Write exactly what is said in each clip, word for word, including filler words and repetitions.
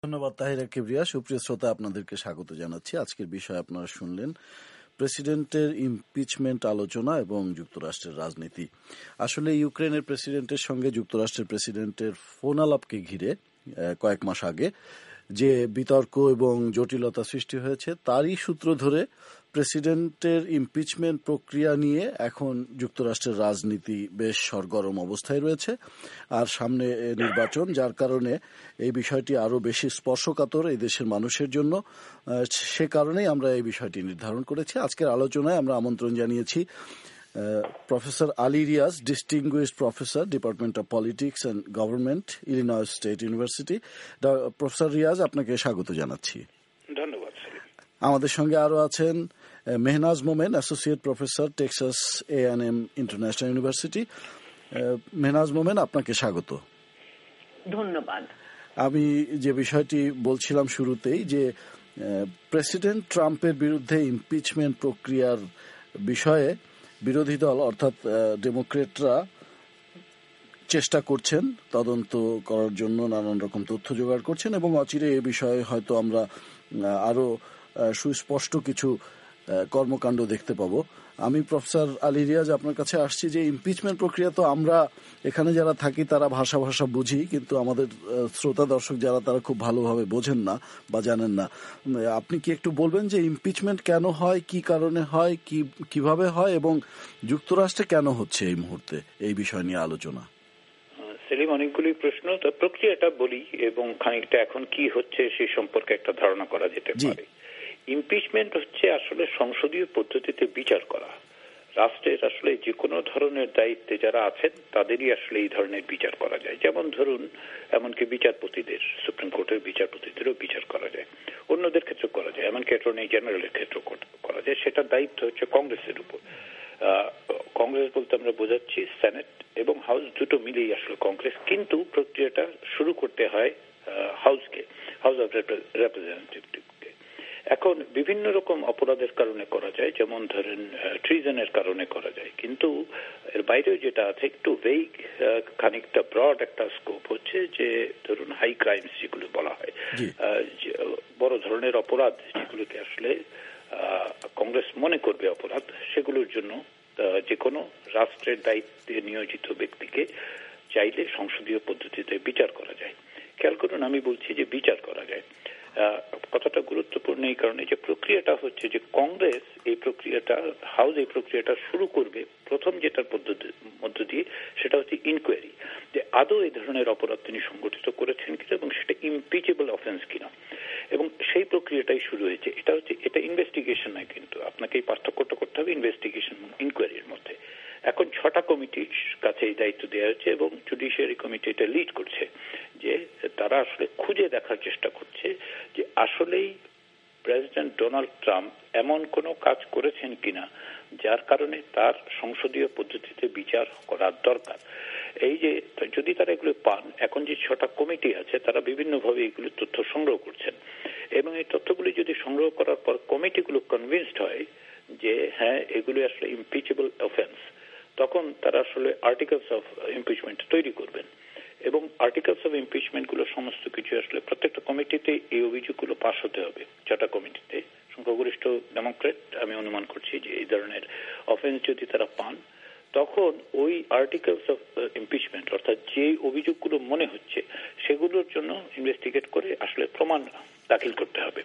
ধন্যবাদ তাহিরা কিবরিয়া। সুপ্রিয় শ্রোতা, আপনাদেরকে স্বাগত জানাচ্ছি। আজকের বিষয় আপনারা শুনলেন প্রেসিডেন্টের ইমপিচমেন্ট আলোচনা এবং যুক্তরাষ্ট্রের রাজনীতি। আসলে ইউক্রেনের প্রেসিডেন্টের সঙ্গে যুক্তরাষ্ট্রের প্রেসিডেন্টের ফোন আলাপকে ঘিরে কয়েক মাস আগে যে বিতর্ক এবং জটিলতা সৃষ্টি হয়েছে, তারই সূত্র ধরে প্রেসিডেন্টের ইমপিচমেন্ট প্রক্রিয়া নিয়ে এখন যুক্তরাষ্ট্রের রাজনীতি বেশ সরগরম অবস্থায় রয়েছে। আর সামনে নির্বাচন, যার কারণে এই বিষয়টি আরও বেশি স্পর্শকাতর এই দেশের মানুষের জন্য। সে কারণেই আমরা এই বিষয়টি নির্ধারণ করেছি। আজকের আলোচনায় আমরা আমন্ত্রণ জানিয়েছি professor Ali Riaz, distinguished professor, department of politics and government, Illinois state university. Professor Riaz, আপনাকে স্বাগত জানাচ্ছি। ধন্যবাদ। আমাদের সঙ্গে আরো আছেন Mehnaz Momen, associate professor, Texas A and M international university. Mehnaz Momen, আপনাকে স্বাগত। ধন্যবাদ। আমি যে বিষয়টি বলছিলাম শুরুতেই, যে প্রেসিডেন্ট ট্রাম্পের বিরুদ্ধে ইমপিচমেন্ট প্রক্রিয়ার বিষয়ে বিরোধী দল অর্থাৎ ডেমোক্রেটরা চেষ্টা করছেন, তদন্ত করার জন্য নানান রকম তথ্য জোগাড় করছেন এবং অচিরে এ বিষয়ে হয়তো আমরা আরো সুস্পষ্ট কিছু কর্মকাণ্ড দেখতে পাবো। আমি প্রফেসর আলী রিয়াজ আপনার কাছে আসছি যে ইমপিচমেন্ট প্রক্রিয়া তো আমরা এখানে যারা থাকি তারা ভাষা ভাষা বুঝি, কিন্তু আমাদের শ্রোতা দর্শক যারা তারা খুব ভালোভাবে বোঝেন না বা জানেন না। আপনি কি একটু বলবেন যে ইমপিচমেন্ট কেন হয়, কি কারণে হয়, কি কিভাবে হয় এবং যুক্তরাষ্ট্রে কেন হচ্ছে এই মুহূর্তে, এই বিষয় নিয়ে আলোচনা? সেলিম, অনেকগুলি প্রশ্ন, তো প্রক্রিয়াটা বলি এবং খানিকটা এখন কি হচ্ছে সে সম্পর্কে একটা ধারণা করা যেতে পারে। ইমপিচমেন্ট হচ্ছে আসলে সংসদীয় পদ্ধতিতে বিচার করা। রাষ্ট্রের আসলে যে কোনো ধরনের দায়িত্বে যারা আছেন তাদেরই আসলে এই ধরনের বিচার করা যায়। যেমন ধরুন, এমনকি বিচারপতিদের, সুপ্রিম কোর্টের বিচারপতিদেরও বিচার করা যায়, অন্যদের ক্ষেত্রে করা যায়, এমনকি অ্যাটর্নি জেনারেলের ক্ষেত্রে করা যায়। সেটার দায়িত্ব হচ্ছে কংগ্রেসের উপর। কংগ্রেস বলতে আমরা বোঝাচ্ছি সেনেট এবং হাউস দুটো মিলেই আসলে কংগ্রেস, কিন্তু প্রক্রিয়াটা শুরু করতে হয় হাউসকে, হাউস অফ রিপ্রেজেন্টেটিভকে। এখন বিভিন্ন রকম অপরাধের কারণে করা যায়, যেমন ধরেন ট্রিজনের কারণে করা যায়, কিন্তু এর বাইরেও যেটা আছে একটু ভেগ, খানিকটা ব্রড একটা স্কোপ হচ্ছে যে ধরুন হাই ক্রাইমস যেগুলো বলা হয়, বড় ধরনের অপরাধ যেগুলোকে আসলে কংগ্রেস মনে করবে অপরাধ, সেগুলোর জন্য যে কোনো রাষ্ট্রের দায়িত্বে নিয়োজিত ব্যক্তিকে চাইলে সংসদীয় পদ্ধতিতে বিচার করা যায়। খেয়াল করুন, আমি বলছি যে বিচার করা যায়। কথাটা গুরুত্বপূর্ণ এই কারণে যে প্রক্রিয়াটা হচ্ছে যে কংগ্রেস এই প্রক্রিয়াটা, হাউস এই প্রক্রিয়াটা শুরু করবে প্রথম যেটার পদ্ধতি মধ্য দিয়ে, সেটা হচ্ছে ইনকোয়ারি, যে আদৌ এই ধরনের অপরাধ তিনি সংগঠিত করেছেন কিনা এবং সেটা ইমপিচেবল অফেন্স কিনা, এবং সেই প্রক্রিয়াটাই শুরু হয়েছে। এটা হচ্ছে এটা ইনভেস্টিগেশন নয়, কিন্তু আপনাকে এই পার্থক্যটা করতে হবে ইনভেস্টিগেশন এবং ইনকোয়ারির মধ্যে। এখন ছটা কমিটির কাছে এই দায়িত্ব দেওয়া হয়েছে এবং জুডিশিয়ারি কমিটি এটা লিড করছে, যে তারা আসলে খুঁজে দেখার চেষ্টা করছে যে আসলেই প্রেসিডেন্ট ডোনাল্ড ট্রাম্প এমন কোনো কাজ করেছেন কিনা যার কারণে তার সংসদীয় পদ্ধতিতে বিচার করার দরকার। এই যে যদি তারা এগুলো পান, এখন যে ছটা কমিটি আছে তারা বিভিন্নভাবে এগুলো তথ্য সংগ্রহ করছেন এবং এই তথ্যগুলি যদি সংগ্রহ করার পর কমিটিগুলো কনভিন্সড হয় যে হ্যাঁ এগুলো আসলে ইমপিচেবল অফেন্স, তখন তারা আসলে আর্টিকেলস অফ ইমপিচমেন্ট তৈরি করবেন এবং আর্টিকেলস অফ ইমপিচমেন্ট গুলো সমস্ত কিছু আসলে প্রত্যেকটা কমিটিতে এই অভিযোগগুলো পাস হতে হবে। ছটা কমিটিতে সংখ্যাগরিষ্ঠ ডেমোক্রেট, আমি অনুমান করছি যে এই ধরনের অফেন্স যদি তারা পান, তখন ওই আর্টিকেলস অফ ইমপিচমেন্ট অর্থাৎ যে অভিযোগগুলো মনে হচ্ছে সেগুলোর জন্য ইনভেস্টিগেট করে আসলে প্রমাণ দাখিল করতে হবে।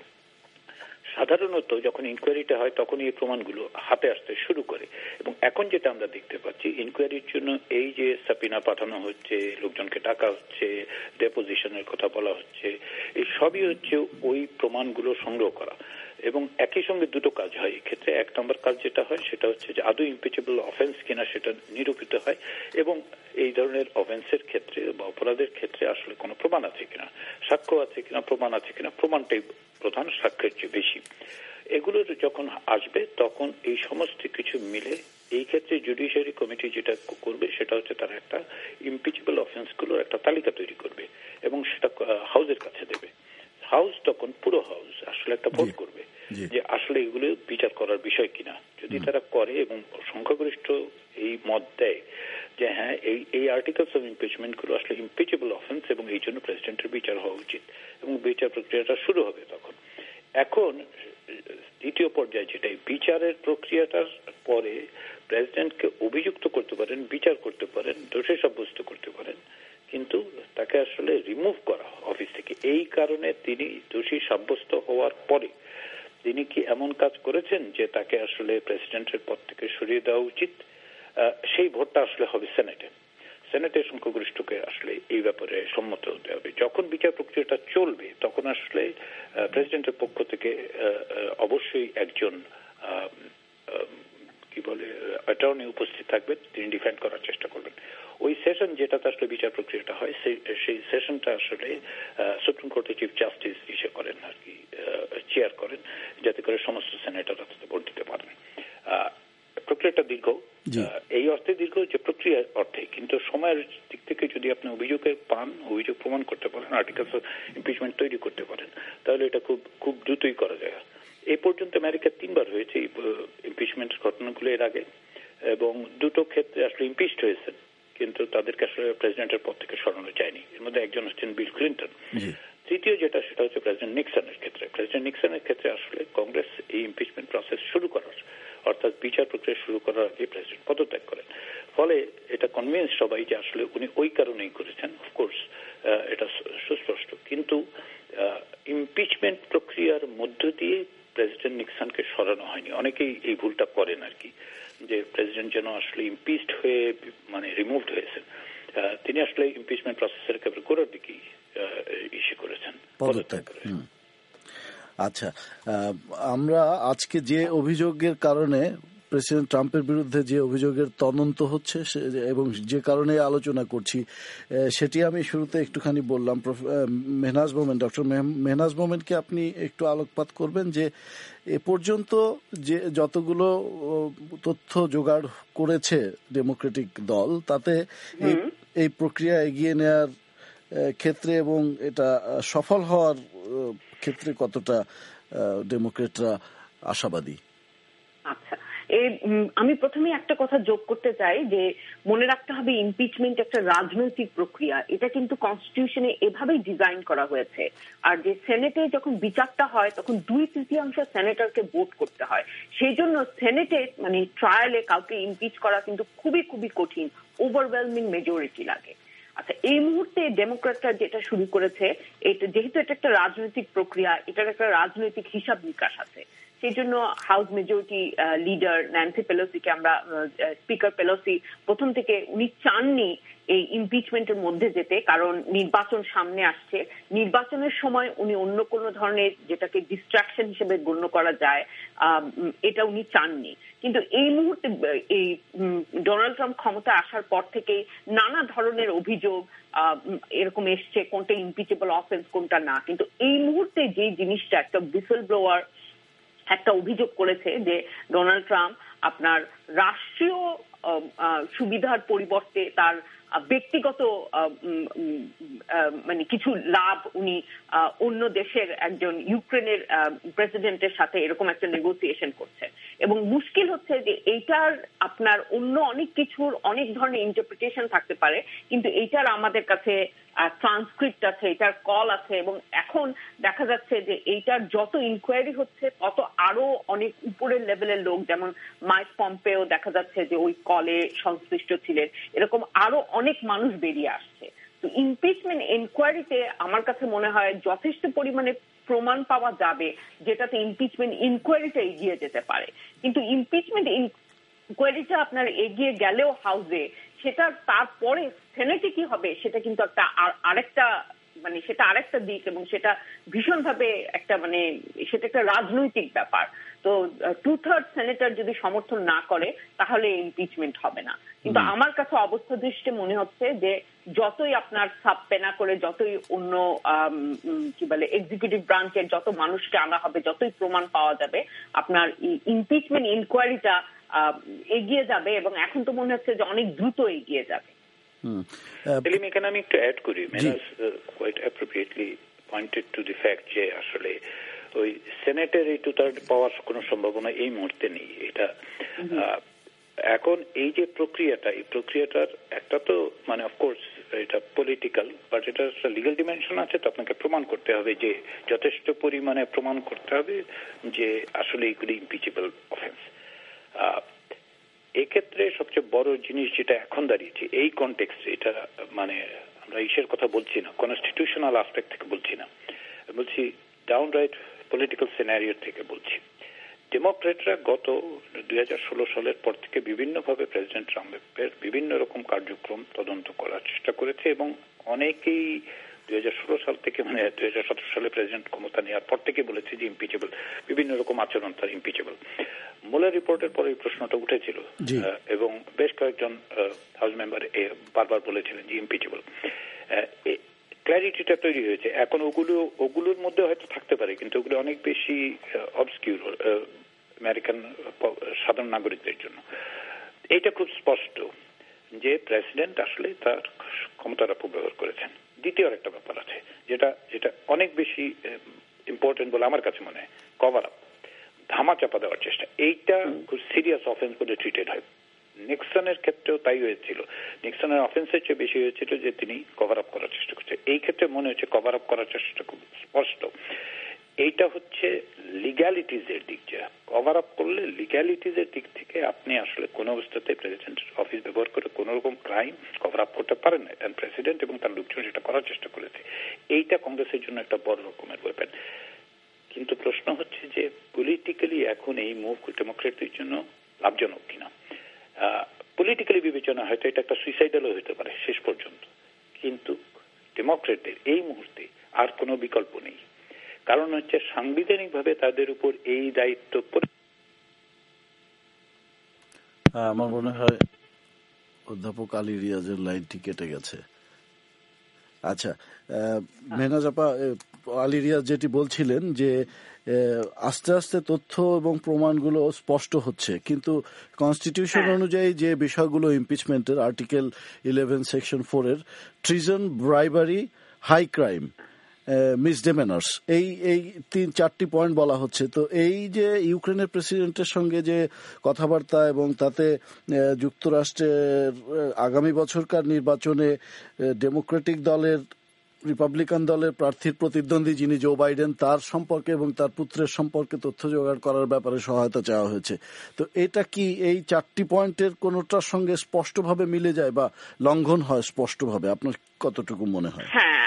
সাধারণত যখন ইনকোয়ারিটা হয় তখন এই প্রমাণগুলো হাতে আসতে শুরু করে এবং এখন যেটা আমরা দেখতে পাচ্ছি, ইনকোয়ারির জন্য এই যে সাপিনা পাঠানো হচ্ছে, লোকজনকে ডাকা হচ্ছে, ডেপোজিশনের কথা বলা হচ্ছে, এই সবই হচ্ছে ওই প্রমাণগুলো সংগ্রহ করা। এবং একই সঙ্গে দুটো কাজ হয় এই ক্ষেত্রে। এক নম্বর কাজ যেটা হয় সেটা হচ্ছে যে আদৌ ইমপিচেবল অফেন্স কিনা সেটা নিরূপিত হয় এবং এই ধরনের অফেন্সের ক্ষেত্রে বা অপরাধের ক্ষেত্রে আসলে কোনো প্রমাণ আছে কিনা, সাক্ষ্য আছে কিনা, প্রমাণ আছে কিনা, প্রমাণটাই প্রধান, সাক্ষ্যের চেয়ে বেশি। এগুলো যখন আসবে তখন এই সমস্ত কিছু মিলে এই ক্ষেত্রে জুডিশিয়ারি কমিটি যেটা করবে সেটা হচ্ছে তারা একটা ইমপিচেবল অফেন্স গুলোর একটা তালিকা তৈরি করবে এবং সেটা হাউসের কাছে দেবে। হাউস তখন পুরো হাউস আসলে একটা ভোট করবে যে আসলে এগুলো বিচার করার বিষয় কিনা। যদি তারা করে এবং সংখ্যাগরিষ্ঠ এই মত দেয় যে হ্যাঁ এই এই আর্টিকেলস অফ ইমপিচমেন্ট গুলো আসলে ইমপিচেবল অফেন্স এবং এই জন্য প্রেসিডেন্টের বিচার হওয়া উচিত এবং বিচার প্রক্রিয়াটা শুরু হবে তখন। এখন দ্বিতীয় পর্যায়ে যেটা বিচারের প্রক্রিয়াটার পরে প্রেসিডেন্টকে অভিযুক্ত করতে পারেন, বিচার করতে পারেন, দোষী সাব্যস্ত করতে পারেন, কিন্তু তাকে আসলে রিমুভ করা অফিস থেকে। এই কারণে তিনি দোষী সাব্যস্ত হওয়ার পরে তিনি কি এমন কাজ করেছেন যে তাকে আসলে প্রেসিডেন্টের পদ থেকে সরিয়ে দেওয়া উচিত, সেই ভোটটা আসলে হবে সেনেটে। সেনেটের সংখ্যাগরিষ্ঠকে আসলে এই ব্যাপারে সম্মত হতে হবে। যখন বিচার প্রক্রিয়াটা চলবে তখন আসলে প্রেসিডেন্টের পক্ষ থেকে অবশ্যই একজন কি বলে অ্যাটর্নি উপস্থিত থাকবে, তিনি ডিফেন্ড করার চেষ্টা করবেন। ওই সেশন যেটাতে আসলে বিচার প্রক্রিয়াটা হয় সেই সেশনটা আসলে সুপ্রিম কোর্টের চিফ জাস্টিস ইসে করেন আর কি, চেয়ার করেন, যাতে করে সমস্ত সেনেটাররা তাতে ভোট দিতে পারেন। প্রক্রিয়াটা দীর্ঘ, এই অর্থে দীর্ঘ যে প্রক্রিয়ার অর্থে, কিন্তু সময়ের দিক থেকে যদি আপনি অভিযোগের পান, অভিযোগ প্রমাণ করতে পারেন, আর্টিকেলস অফ ইমপিচমেন্ট তৈরি করতে পারেন, তাহলে এটা খুব খুব দ্রুতই করা যায়। এই পর্যন্ত আমেরিকা তিনবার হয়েছে ইমপিচমেন্টের ঘটনাগুলো এর আগে, এবং দুটো ক্ষেত্রে আসলে ইমপিচড হয়েছে, কিন্তু তাদেরকে আসলে প্রেসিডেন্টের পদ থেকে সরানো যায়নি। এর মধ্যে একজন হচ্ছেন বিল ক্লিন্টন। তৃতীয় যেটা সেটা হচ্ছে প্রেসিডেন্ট নিক্সনের ক্ষেত্রে। প্রেসিডেন্ট নিক্সনের ক্ষেত্রে আসলে কংগ্রেস এই ইমপিচমেন্ট প্রসেস শুরু করার, অর্থাৎ বিচার প্রক্রিয়া শুরু করার আগে প্রেসিডেন্ট পদত্যাগ করেন। ফলে এটা কনভিন্স সবাই যে আসলে উনি ওই কারণেই করেছেন। অফকোর্স এটা সুস্পষ্ট, কিন্তু ইমপিচমেন্ট প্রক্রিয়ার মধ্য দিয়ে প্রেসিডেন্ট নিক্সনকে সরানো হয়নি। অনেকেই এই ভুলটা করেন আর কি, যে প্রেসিডেন্ট যেন আসলে ইমপিচড হয়ে মানে রিমুভড হয়েছেন। তিনি আসলে ইমপিচমেন্ট প্রসেসের একেবারে গোড়ার দিকেই ইস্যু করেছেন, পদত্যাগ করেছেন। আচ্ছা, আমরা আজকে যে অভিযোগের কারণে প্রেসিডেন্ট ট্রাম্পের বিরুদ্ধে যে অভিযোগের তদন্ত হচ্ছে এবং যে কারণে আলোচনা করছি, সেটি আমি শুরুতে একটুখানি বললাম। মেহনাজ মোমেন, ডক্টর মেহনাজ মোমেনকে আপনি একটু আলোকপাত করবেন যে এ পর্যন্ত যে যতগুলো তথ্য জোগাড় করেছে ডেমোক্রেটিক দল, তাতে এই প্রক্রিয়া এগিয়ে নেওয়ার ক্ষেত্রে এবং এটা সফল হওয়ার ক্ষেত্রে কতটা ডেমোক্রেটরা আশাবাদী? আচ্ছা, এই আমি প্রথমে একটা কথা যোগ করতে চাই যে মনে রাখতে হবে ইমপিচমেন্ট একটা রাজনৈতিক প্রক্রিয়া। এটা কিন্তু কনস্টিটিউশনে এভাবেই ডিজাইন করা হয়েছে। আর যে সেনেটে যখন বিচারটা হয় তখন দুই তৃতীয়াংশ সেনেটরকে ভোট করতে হয়। সেই জন্য সেনেটে মানে ট্রায়ালে কাউকে ইমপিচ করা কিন্তু খুবই খুবই কঠিন, ওভারওয়েলমিং মেজরিটি লাগে। আচ্ছা, এই মুহূর্তে ডেমোক্র্যাটরা যেটা শুরু করেছে, এটা যেহেতু এটা একটা রাজনৈতিক প্রক্রিয়া, এটার একটা রাজনৈতিক হিসাব নিকাশ আছে। সেই জন্য হাউস মেজরিটি লিডার ন্যান্সি পেলোসিকে আমরা, স্পিকার পেলোসি প্রথম থেকে উনি চাননি এই ইমপিচমেন্টের মধ্যে যেতে, কারণ নির্বাচন সামনে আসছে। নির্বাচনের সময় উনি অন্য কোনো ধরনের যেটাকে ডিস্ট্রাকশন হিসেবে গণ্য করা যায় এটা উনি চাননি। কিন্তু এই মুহূর্তে এই ডোনাল্ড ট্রাম্প ক্ষমতা আসার পর থেকে নানা ধরনের অভিযোগ এরকম এসছে, কোনটা ইমপিচেবল অফেন্স কোনটা না। কিন্তু এই মুহূর্তে যে জিনিসটা একটা হুইসেল ব্লোয়ার একটা অভিযোগ করেছে যে ডোনাল্ড ট্রাম্প আপনার রাষ্ট্রীয় সুবিধার পরিবর্তে তার ব্যক্তিগত মানে কিছু লাভ উনি অন্য দেশের একজন ইউক্রেনের প্রেসিডেন্টের সাথে এরকম একটা নেগোসিয়েশন করছেন। এবং মুশকিল হচ্ছে যে এইটার আপনার অন্য অনেক কিছুর অনেক ধরনের ইন্টারপ্রিটেশন থাকতে পারে, কিন্তু এইটার আমাদের কাছে ট্রান্সক্রিপ্ট আছে, এটার কল আছে, এবং এখন দেখা যাচ্ছে যে এইটার যত ইনকোয়ারি হচ্ছে তত আরো অনেক উপরের লেভেলের লোক, যেমন মাইক পম্পেও দেখা যাচ্ছে যে ওই কলে সংশ্লিষ্ট ছিলেন, এরকম আরো অনেক মানুষ বেরিয়ে আসছে। তো ইমপিচমেন্ট ইনকোয়ারিতে আমার কাছে মনে হয় যথেষ্ট পরিমাণে প্রমাণ পাওয়া যাবে যেটাতে ইমপিচমেন্ট ইনকোয়ারিটা এগিয়ে যেতে পারে। কিন্তু ইমপিচমেন্ট ইনকোয়ারিটা আপনার এগিয়ে গেলেও হাউসে, সেটা তারপরে সেনেটে কি হবে সেটা কিন্তু একটা আরেকটা মানে সেটা আরেকটা দিক, এবং সেটা ভীষণভাবে একটা মানে সেটা একটা রাজনৈতিক ব্যাপার। তো টু থার্ড সেনেটর যদি সমর্থন না করে তাহলে ইমপিচমেন্ট হবে না। কিন্তু আমার কাছে অবস্থা দৃষ্টে মনে হচ্ছে যে যতই আপনার সাবপেনা করে, যতই অন্য কি বলে এক্সিকিউটিভ ব্রাঞ্চের যত মানুষকে আনা হবে, যতই প্রমাণ পাওয়া যাবে, আপনার ইমপিচমেন্ট ইনকোয়ারিটা এগিয়ে যাবে, এবং এখন তো মনে হচ্ছে যে অনেক দ্রুত এগিয়ে যাবে। এখানে আমি একটু অ্যাড করি। Mehnaz quite appropriately pointed to the fact যে আসলে ওই সেনেটের এই টু থার্ড পাওয়ার কোনো সম্ভাবনা এই মুহূর্তে নেই। এটা এখন এই যে প্রক্রিয়াটা, এই প্রক্রিয়াটার একটা তো মানে অফকোর্স এটা পলিটিক্যাল, বাট এটা একটা লিগাল ডিমেনশন আছে। তো আপনাকে প্রমাণ করতে হবে, যে যথেষ্ট পরিমাণে প্রমাণ করতে হবে যে আসলে এইগুলি ইমপিচেবল অফেন্স। এক্ষেত্রে সবচেয়ে বড় জিনিস যেটা এখন দাঁড়িয়েছে এই কনটেক্সটে, এটা মানে আমরা ইসের কথা বলছি না, কনস্টিটিউশনাল আসপেক্ট থেকে বলছি না, বলছি ডাউনরাইট পলিটিক্যাল সিনারিও থেকে বলছি। ডেমোক্রেটরা গত দুই হাজার ষোলো সালের পর থেকে বিভিন্নভাবে প্রেসিডেন্ট ট্রাম্পের বিভিন্ন রকম কার্যক্রম তদন্ত করার চেষ্টা করেছে, এবং অনেকেই দুই হাজার ষোলো সাল থেকে মানে দুই হাজার সতেরো সালে প্রেসিডেন্ট ক্ষমতা নেওয়ার পর থেকে বলেছে যে ইমপিচেবল, বিভিন্ন রকম আচরণ তার ইমপিচেবল। মুলার রিপোর্টের পরে এই প্রশ্নটা উঠেছিল এবং বেশ কয়েকজন হাউস মেম্বার বারবার বলেছিলেন যে ইমপিচেবল। ক্ল্যারিটিটা তৈরি হয়েছে এখন। ওগুলো ওগুলোর মধ্যে হয়তো থাকতে পারে, কিন্তু ওগুলো অনেক বেশি অবস্কিউর আমেরিকান সাধারণ নাগরিকদের জন্য। এইটা খুব স্পষ্ট যে প্রেসিডেন্ট আসলে তার ক্ষমতার অপব্যবহার করেছেন। দ্বিতীয় একটা ব্যাপার আছে যেটা যেটা অনেক বেশি ইম্পর্টেন্ট বলে আমার কাছে মনে হয়, কভার আপ, ধামা চাপা দেওয়ার চেষ্টা। এইটা খুব সিরিয়াস অফেন্স বলে ট্রিটেড হয়। নিক্সনের ক্ষেত্রেও তাই হয়েছিল। নিক্সনের অফেন্সের চেয়ে বেশি হয়েছিল যে তিনি কভার আপ করার চেষ্টা করছে। এই ক্ষেত্রে মনে হচ্ছে কভার আপ করার চেষ্টা খুব স্পষ্ট। এইটা হচ্ছে লিগ্যালিটিজ এর দিক। যা কভার আপ করলে লিগ্যালিটিজ এর দিক থেকে আপনি আসলে কোন অবস্থাতে প্রেসিডেন্টের অফিস ব্যবহার করে কোন রকম ক্রাইম কভার আপ করতে পারেন না। প্রেসিডেন্ট এবং তার লোকজন সেটা করার চেষ্টা করেছে। এইটা কংগ্রেসের জন্য একটা বড় রকমের ওয়েপেন। কিন্তু প্রশ্ন হচ্ছে যে পলিটিক্যালি এখন এই মুভ ডেমোক্রেটদের জন্য লাভজনক কিনা। পলিটিক্যালি বিবেচনা হয়তো এটা একটা সুইসাইডালও হতে পারে শেষ পর্যন্ত, কিন্তু ডেমোক্রেটদের এই মুহূর্তে আর কোনো বিকল্প নেই। কারণ হচ্ছে সাংবিধানিকভাবে তাদের উপর এই দায়িত্ব। আমার মনে হয় অধ্যাপক আলী রিয়াজের লাইনটি কেটে গেছে। আচ্ছা, মেহনাজ আপা, আলী রিয়াজ যেটি বলছিলেন যে আস্তে আস্তে তথ্য এবং প্রমাণগুলো স্পষ্ট হচ্ছে, কিন্তু কনস্টিটিউশন অনুযায়ী যে বিষয়গুলো ইমপিচমেন্টের আর্টিকেল ইলেভেন সেকশন ফোর এর treason, bribery, high crime, misdemeanours, এই এই তিন চারটি পয়েন্ট বলা হচ্ছে। তো এই যে ইউক্রেনের প্রেসিডেন্টের সঙ্গে যে কথাবার্তা এবং তাতে যুক্তরাষ্ট্রের আগামী বছরকার নির্বাচনে ডেমোক্রেটিক দলের রিপাবলিকান দলের প্রার্থীর প্রতিদ্বন্দ্বী যিনি জো বাইডেন, তার সম্পর্কে এবং তার পুত্রের সম্পর্কে তথ্য জোগাড় করার ব্যাপারে সহায়তা চাওয়া হয়েছে। তো এটা কি এই চারটি পয়েন্টের কোনোটার সঙ্গে স্পষ্টভাবে মিলে যায় বা লঙ্ঘন হয় স্পষ্টভাবে? আপনার কতটুকু মনে হয়? হ্যাঁ,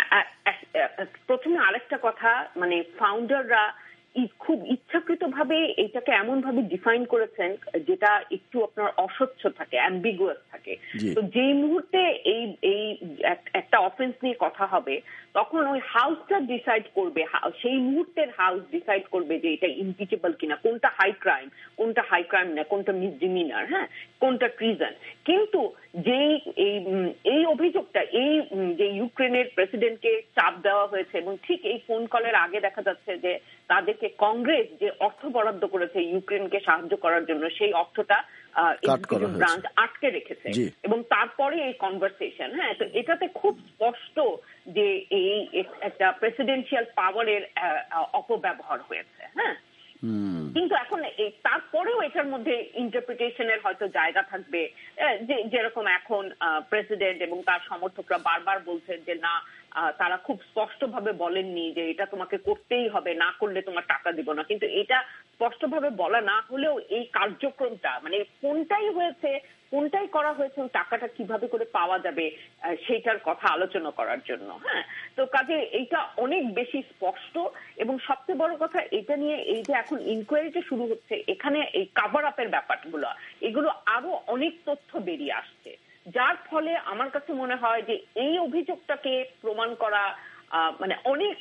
প্রথমে আরেকটা কথা, মানে ফাউন্ডাররা খুব ইচ্ছাকৃত ভাবে এটাকে এমন ভাবে ডিফাইন করেছেন যেটা একটু আপনার অস্বচ্ছ থাকে, অ্যাম্বিগুয়াস থাকে। তো যেই মুহূর্তে এই এই একটা অফেন্স নিয়ে কথা হবে তখন ওই হাউসটা ডিসাইড করবে, সেই মুহূর্তের হাউস ডিসাইড করবে যে এটা ইমপিচেবল কিনা, কোনটা হাই ক্রাইম, কোনটা হাই ক্রাইম না, কোনটা মিসডিমিনার, হ্যাঁ, কোনটা ট্রিজন। কিন্তু যেই এই এই অভিযোগটা, এই যে ইউক্রেনের প্রেসিডেন্টকে চাপ দেওয়া হয়েছে, এবং ঠিক এই ফোন কলের আগে দেখা যাচ্ছে যে তাদেরকে কংগ্রেস যে অর্থ বরাদ্দ করেছে ইউক্রেনকে সাহায্য করার জন্য, সেই অর্থটা এক্সিকিউটিভ ব্রাঞ্চ আটকে রেখেছে, এবং তারপরে এই কনভারসেশন। হ্যাঁ, তো এটাতে খুব স্পষ্ট যে এই একটা প্রেসিডেন্সিয়াল পাওয়ারের অপব্যবহার হয়েছে। হ্যাঁ, কিন্তু এখন তারপরেও এটার মধ্যে ইন্টারপ্রিটেশনের হয়তো জায়গা থাকবে, যে যেরকম এখন প্রেসিডেন্ট এবং তার সমর্থকরা বারবার বলছেন যে না, তারা খুব স্পষ্টভাবে বলেননি যে এটা তোমাকে করতেই হবে, না করলে তোমার টাকা দিব না। কিন্তু এটা স্পষ্টভাবে বলা না হলেও এই কার্যক্রমটা, মানে কোনটাই হয়েছে, কোনটাই করা হয়েছে, টাকাটা কিভাবে করে পাওয়া যাবে সেইটার কথা আলোচনা করার জন্য। হ্যাঁ, তো কাজে এইটা অনেক বেশি স্পষ্ট। এবং সবচেয়ে বড় কথা, এটা নিয়ে এই যে এখন ইনকোয়ারিটা শুরু হচ্ছে, এখানে এই কাভার আপের ব্যাপারগুলো, এগুলো আরো অনেক তথ্য বেরিয়ে আসছে, যার ফলে আমার কাছে মনে হয় যে এই অভিযোগটাকে প্রমাণ করা, মানে অনেক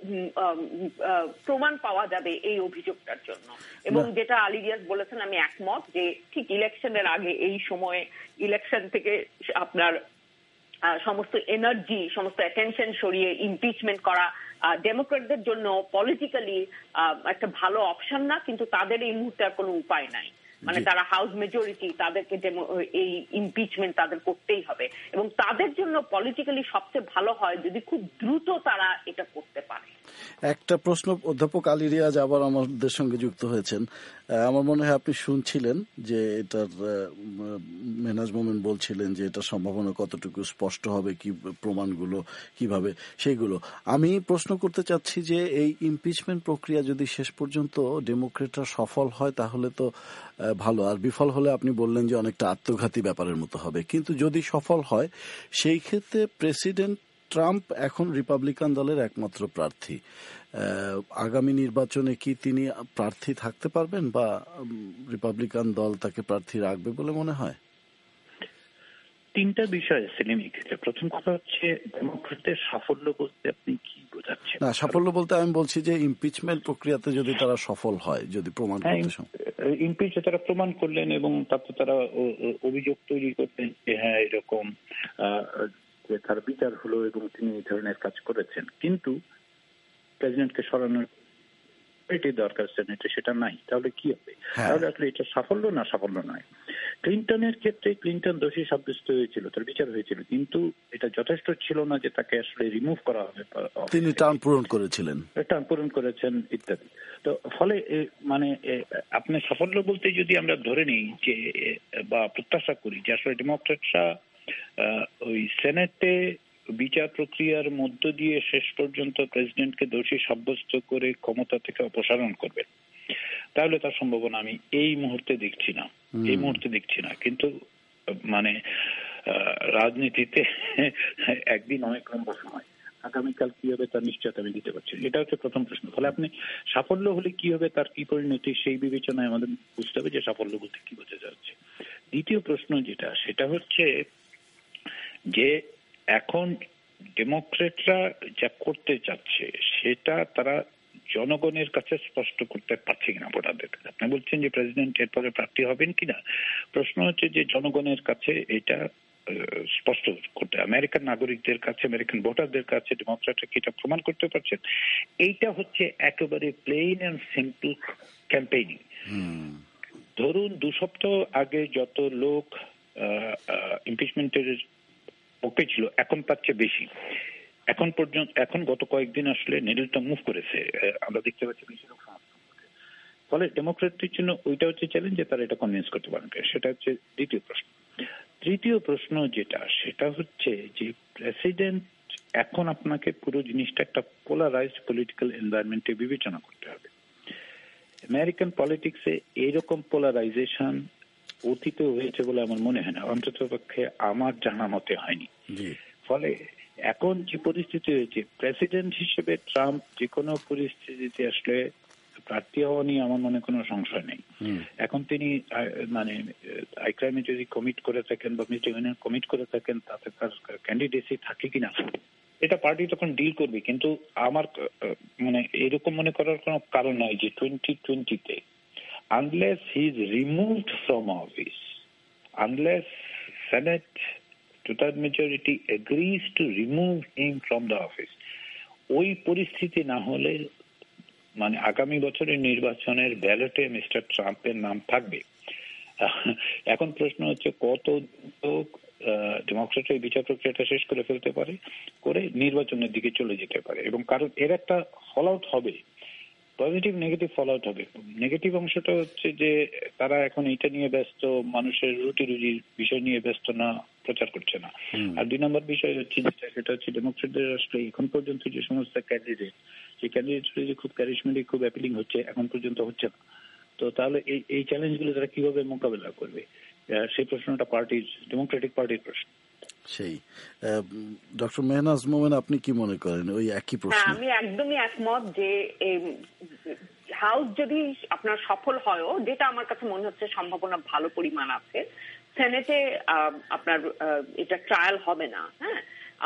প্রমাণ পাওয়া যাবে এই অভিযোগটার জন্য। এবং যেটা আলী রিয়াজ বলেছেন, আমি একমত যে ঠিক ইলেকশনের আগে, এই সময়ে ইলেকশন থেকে আপনার সমস্ত এনার্জি, সমস্ত অ্যাটেনশন সরিয়ে ইমপিচমেন্ট করা ডেমোক্রেটদের জন্য পলিটিক্যালি একটা ভালো অপশন না, কিন্তু তাদের এই মুহূর্তে আর কোনো উপায় নাই। মানে তারা হাউস মেজরিটি, তাদেরকে এই ইমপিচমেন্ট তাদের করতেই হবে এবং তাদের জন্য পলিটিক্যালি সবচেয়ে ভালো হয় যদি খুব দ্রুত তারা এটা করতে পারে। একটা প্রশ্ন, অধ্যাপক আলী রিয়াজ আবার আমাদের সঙ্গে যুক্ত হয়েছেন। আমার মনে হয় আপনি শুনছিলেন যে এটার মেহনাজ মোমেন বলছিলেন যে এটা সম্ভাবনা কতটুকু স্পষ্ট হবে, কি প্রমাণগুলো কিভাবে সেইগুলো। আমি প্রশ্ন করতে চাচ্ছি যে এই ইমপিচমেন্ট প্রক্রিয়া যদি শেষ পর্যন্ত ডেমোক্রেটরা সফল হয় তাহলে তো ভালো, আর বিফল হলে আপনি বললেন যে অনেকটা আত্মঘাতী ব্যাপারের মতো হবে। কিন্তু যদি সফল হয় সেই ক্ষেত্রে প্রেসিডেন্ট ট্রাম্প এখন রিপাবলিকান দলের একমাত্র প্রার্থী। আগামী নির্বাচনে কি তিনি প্রার্থী থাকতে পারবেন বা রিপাবলিকান দল তাকে প্রার্থী রাখবে বলে মনে হয়? তিনটা বিষয় সেলিম। প্রথম কথা হচ্ছে ডেমোক্রেটদের সাফল্য বলতে আপনি কি বোঝাচ্ছেন? না, সাফল্য বলতে আমি বলছি যে ইমপিচমেন্ট প্রক্রিয়াতে যদি তারা সফল হয়, যদি প্রমাণ করতে ইমপিচ তারা প্রমাণ করলেন এবং তারপর তারা অভিযোগ তৈরি করতেন যে হ্যাঁ এরকম যে তার বিচার হলো এবং তিনি এই ধরনের কাজ করেছেন, কিন্তু প্রেসিডেন্টকে সরানোর এটি দরকার সেনেটে, সেটা নাই, তাহলে কি হবে? তাহলে আসলে এটা সাফল্য না সাফল্য নয়। ক্লিন্টনের ক্ষেত্রে ক্লিন্টন দোষী সাব্যস্ত হয়েছিল, তার বিচার হয়েছিল, কিন্তু এটা যথেষ্ট ছিল না যে তাকে আসলে রিমুভ করা হবে। তিনি টার্ম পূরণ করেছিলেন, টার্ম পূরণ করেছেন ইত্যাদি। তো ফলে মানে আপনি সাফল্য বলতে যদি আমরা ধরে নিই যে বা প্রত্যাশা করি যে আসলে ডেমোক্রেটরা ওই সেনেটে বিচার প্রক্রিয়ার মধ্য দিয়ে শেষ পর্যন্ত প্রেসিডেন্টকে দোষী সাব্যস্ত করে ক্ষমতা থেকে অপসারণ করবে, তাহলে তার সম্ভাবনা আমি এই মুহূর্তে দেখছি না, এই মুহূর্তে দেখছি না। কিন্তু মানে রাজনীতিতে একদিন অনেক লম্বা সময়, আগামীকাল কি হবে তার নিশ্চয়তা আমি দিতে পারছি। এটা হচ্ছে প্রথম প্রশ্ন। ফলে আপনি সাফল্য হলে কি হবে, তার কি পরিণতি, সেই বিবেচনায় আমাদের বুঝতে হবে যে সাফল্য বলতে কি বোঝা যাচ্ছে। দ্বিতীয় প্রশ্ন যেটা, সেটা হচ্ছে যে এখন ডেমোক্রেটরা যা করতে চাচ্ছে সেটা তারা জনগণের কাছে স্পষ্ট করতে পারছে কিনা ভোটারদের। আপনি বলছেন যে প্রেসিডেন্ট এরপরে প্রার্থী হবেন কিনা, প্রশ্ন হচ্ছে যে জনগণের কাছে এটা স্পষ্ট করতে, আমেরিকান নাগরিকদের কাছে, আমেরিকান ভোটারদের কাছে ডেমোক্রেটরা কি এটা প্রমাণ করতে পারছেন। এইটা হচ্ছে একেবারে প্লেন এন্ড সিম্পল ক্যাম্পেইনিং। ধরুন দু সপ্তাহ আগে যত লোক ইমপিচমেন্টের পক্ষে ছিল এখন তার চেয়ে বেশি। এখন পর্যন্ত এখন গত কয়েকদিন আসলে নেডলটা মুভ করেছে, আমরা দেখতে পাচ্ছি বেশি লোক সমর্থন করছে। ফলে ডেমোক্রেটদের জন্য ওইটা হচ্ছে চ্যালেঞ্জ যে তারা এটা কনভিন্স করতে পারবে। সেটা হচ্ছে দ্বিতীয় প্রশ্ন। তৃতীয় প্রশ্ন যেটা, সেটা হচ্ছে যে প্রেসিডেন্ট এখন আপনাকে পুরো জিনিসটা একটা পোলারাইজড পলিটিক্যাল এনভায়রনমেন্টে বিবেচনা করতে হবে। আমেরিকান পলিটিক্সে এইরকম পোলারাইজেশন অতীতে হয়েছে বলে আমার মনে হয় না, অন্তত পক্ষে আমার জানা মতে হয়নি। ফলে এখন যে পরিস্থিতি হয়েছে, প্রেসিডেন্ট হিসেবে ট্রাম্প যে কোনো পরিস্থিতিতে আসলে প্রার্থী হওয়া নিয়ে আমার মনে কোনো সংশয় নেই। এখন তিনি মানে আই ক্রাইমে যদি কমিট করে থাকেন বা মিসডিমিনার কমিট করে থাকেন, তাতে তার ক্যান্ডিডেসি থাকে কিনা এটা পার্টি তখন ডিল করবে। কিন্তু আমার মানে এরকম মনে করার কোনো কারণ নাই যে টোয়েন্টি টোয়েন্টিতে unless he is removed from office, unless Senate two-thirds majority agrees to remove him from the office, ওই পরিস্থিতি না হলে মানে আগামী বছরের নির্বাচনের ব্যালটে মিস্টার ট্রাম্পের নাম থাকবে। এখন প্রশ্ন হচ্ছে কত লোক ডেমোক্রেট এই বিচার প্রক্রিয়াটা শেষ করে ফেলতে পারে, করে নির্বাচনের দিকে চলে যেতে পারে। এবং কারণ এর একটা ফল আউট হবে, পজিটিভ নেগেটিভ ফল আউট হবে। নেগেটিভ অংশটা হচ্ছে যে তারা এখন এটা নিয়ে ব্যস্ত, মানুষের রুটি রুজির বিষয় নিয়ে ব্যস্ত না, প্রচার করছে না। আর দুই নম্বর বিষয় হচ্ছে যেটা, সেটা হচ্ছে ডেমোক্রেটদের আসলে এখন পর্যন্ত যে সমস্ত ক্যান্ডিডেট, সেই ক্যান্ডিডেট যে খুব ক্যারিশমেটিক, খুব অ্যাপিলিং হচ্ছে, এখন পর্যন্ত হচ্ছে না। তো তাহলে এই এই চ্যালেঞ্জগুলো তারা কিভাবে মোকাবেলা করবে, সেই প্রশ্নটা পার্টির, ডেমোক্রেটিক পার্টির প্রশ্ন। সেই ডক্টর মেহনাজ মোমেন, আপনি কি মনে করেন ওই একই প্রশ্ন? আমি একদমই একমত যে হাউস যদি আপনার সফল হয়ও, যেটা আমার কাছে মনে হচ্ছে সম্ভাবনা ভালো পরিমাণ আছে, সেনেটে আপনার এটা ট্রায়াল হবে না। হ্যাঁ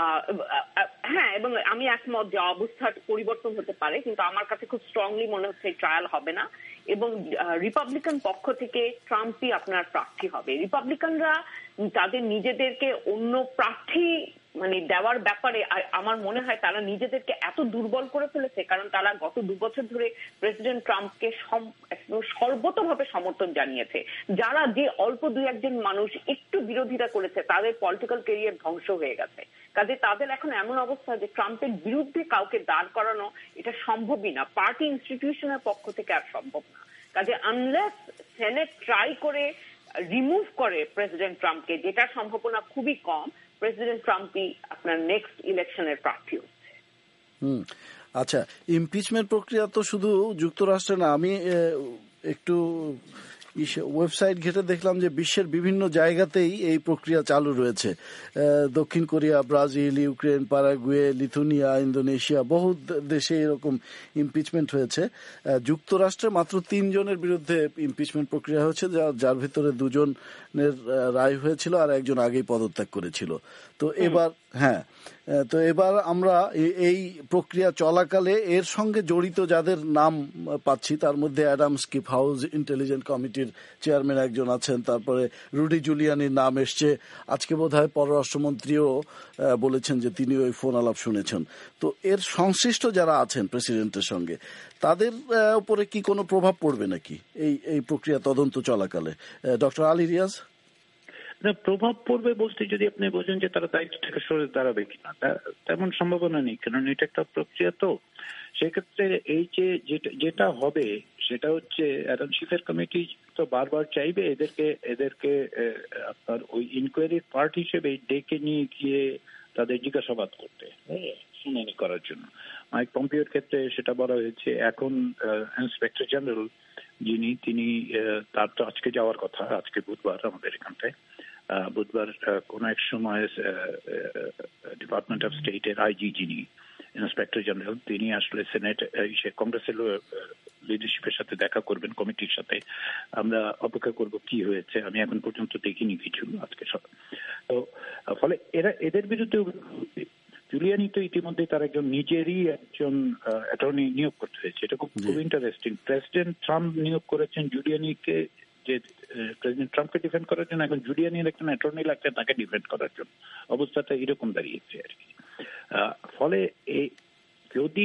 হ্যাঁ এবং আমি একমত যে অবস্থার পরিবর্তন হতে পারে, কিন্তু আমার কাছে খুব স্ট্রংলি মনে হচ্ছে ট্রায়াল হবে না এবং রিপাবলিকান পক্ষ থেকে ট্রাম্পই আপনার প্রার্থী হবে। রিপাবলিকানরা তাদের নিজেদেরকে অন্য প্রার্থী মানে দেওয়ার ব্যাপারে আমার মনে হয় তারা নিজেদেরকে এত দুর্বল করে ফেলেছে, কারণ তারা গত দু বছর ধরে প্রেসিডেন্ট ট্রাম্পকে সর্বতভাবে সমর্থন জানিয়েছে। যারা যে অল্প দুই একজন মানুষ একটু বিরোধিতা করেছে তাদের পলিটিক্যাল ক্যারিয়ার ধ্বংস হয়ে গেছে। কাজে তাদের এখন এমন অবস্থা যে ট্রাম্পের বিরুদ্ধে কাউকে দাঁড় করানো এটা সম্ভবই না, পার্টি ইনস্টিটিউশনের পক্ষ থেকে আর সম্ভব না। কাজে আনলেস সেনেট ট্রাই করে রিমুভ করে প্রেসিডেন্ট ট্রাম্পকে, যেটা সম্ভাবনা খুবই কম, প্রেসিডেন্ট ট্রাম্পই আপনার নেক্সট ইলেকশনের প্রার্থী হচ্ছে। হুম, আচ্ছা, ইমপিচমেন্ট প্রক্রিয়া তো শুধু যুক্তরাষ্ট্রে না, আমি একটু ওয়েবসাইট ঘেটে দেখলাম যে বিশ্বের বিভিন্ন জায়গাতেই এই প্রক্রিয়া চালু রয়েছে। দক্ষিণ Korea, Brazil, Ukraine, Paraguay, Lithuania, Indonesia, বহু দেশে এরকম ইমপিচমেন্ট হয়েছে। যুক্তরাষ্ট্রে মাত্র তিনজনের বিরুদ্ধে ইমপিচমেন্ট প্রক্রিয়া হয়েছে, যার ভিতরে দুজনের রায় হয়েছিল আর একজন আগেই পদত্যাগ করেছিল। তো এবার হ্যাঁ তো এবার আমরা এই প্রক্রিয়া চলাকালে এর সঙ্গে জড়িত যাদের নাম পাচ্ছি তার মধ্যে অ্যাডাম স্কিফ হাউস ইন্টেলিজেন্ট কমিটির চেয়ারম্যান একজন আছেন, তারপরে রুডি জুলিয়ানির নাম এসছে, আজকে বোধহয় পররাষ্ট্রমন্ত্রীও বলেছেন যে তিনি ওই ফোন আলাপ শুনেছেন। তো এর সংশ্লিষ্ট যারা আছেন প্রেসিডেন্টের সঙ্গে তাদের উপরে কি কোনো প্রভাব পড়বে নাকি এই এই প্রক্রিয়া তদন্ত চলাকালে? ডক্টর আলী রিয়াজ। না, প্রভাব পড়বে বলতে যদি আপনি বোঝেন যে তারা দায়িত্ব থেকে সরে দাঁড়াবে কিনা, তেমন সম্ভাবনা নেই, কারণ এটা একটা প্রক্রিয়া। তো সেক্ষেত্রে এই যে যেটা হবে সেটা হচ্ছে অ্যাডাম স্কিফের কমিটি তো বারবার চাইবে এদেরকে এদেরকে আপনার ওই ইনকোয়ারির পার্ট হিসেবে ডেকে নিয়ে গিয়ে তাদের জিজ্ঞাসাবাদ করতে, শুনানি করার জন্য। মাইক পম্পিওর ক্ষেত্রে সেটা বলা হয়েছে। এখন ইন্সপেক্টর জেনারেল যিনি, তিনি তার তো আজকে যাওয়ার কথা, আজকে বুধবার আমাদের এখানটায়, বুধবার কোন এক সময় ডিপার্টমেন্ট অফ স্টেটের আইজি যিনি ইন্সপেক্টর জেনারেল, তিনি আসলে সেনেট কংগ্রেসের লিডারশিপের সাথে দেখা করবেন, কমিটির সাথে। আমরা অপেক্ষা করব কি হয়েছে, আমি এখন পর্যন্ত দেখিনি কিছু আজকে সব। তো ফলে এরা এদের বিরুদ্ধে জুলিয়ানি তো ইতিমধ্যে তার একজন নিজেরই একজন অ্যাটর্নি নিয়োগ করতে হয়েছে। এটা খুব খুব ইন্টারেস্টিং। প্রেসিডেন্ট ট্রাম্প নিয়োগ করেছেন জুলিয়ানিকে, যে প্রেসিডেন্ট ট্রাম্পকে ডিফেন্ড করার জন্য, এখন জুলিয়ানির একজন অ্যাটর্নি লাগছে তাকে ডিফেন্ড করার জন্য। অবস্থাটা এরকম দাঁড়িয়েছে আর কি। ফলে যদি